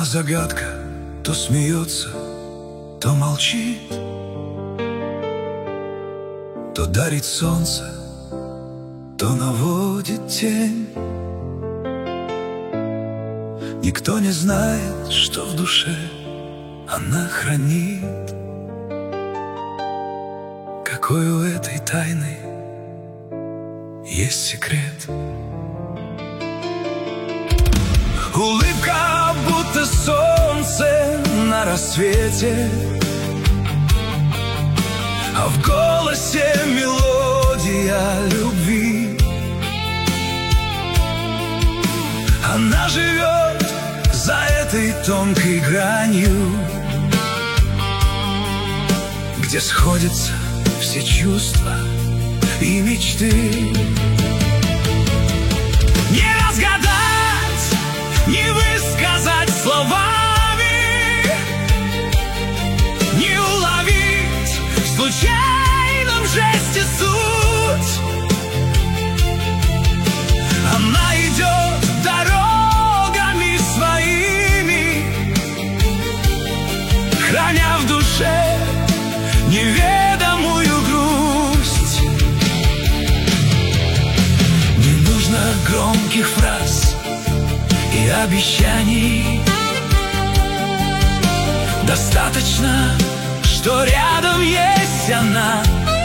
загадка, то смеется, то молчит, то дарит солнце, то наводит тень. Никто не знает, что в душе она хранит. Какой у этой тайны есть секрет? Улыбка, будто солнце на рассвете, а в голосе мелодия любви. Она живет за этой тонкой гранью, где сходятся все чувства и мечты. Не разгадать, не высказать словами, не уловить в случайном жесте суть. Она идет дорогами своими, храня в душе неведомую грусть. Не нужно громких фраз и обещаний, достаточно, что рядом есть она.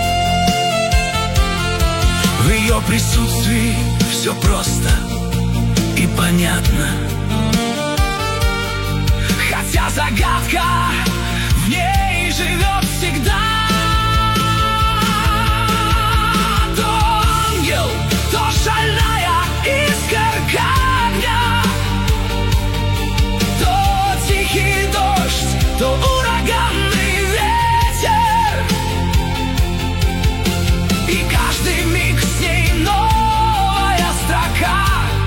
В ее присутствии все просто и понятно, хотя загадка в ней живет всегда. То ангел, то шальная искорка огня, то тихий дождь, то ураганный ветер. И каждый миг с ней новая строка,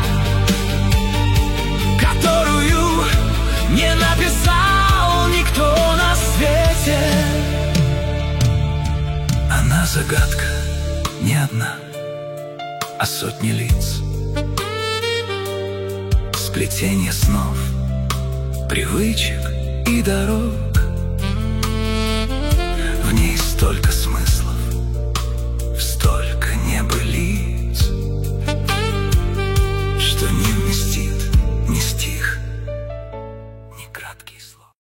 которую не написал никто на свете. Она загадка не одна, а сотни лиц, сплетение снов, привычек и дорог. В ней столько смысла,